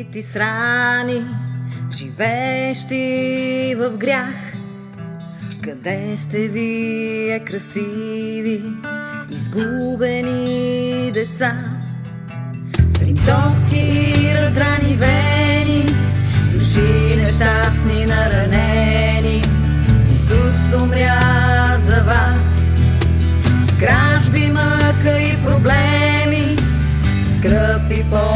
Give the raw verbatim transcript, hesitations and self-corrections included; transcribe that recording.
убити с рани, живеещи в грях. Къде сте вие, красиви, изгубени деца? С принцовки и раздрани вени, души нещастни, наранени. Исус умря за вас. Кражби, мъка и проблеми, скръп и по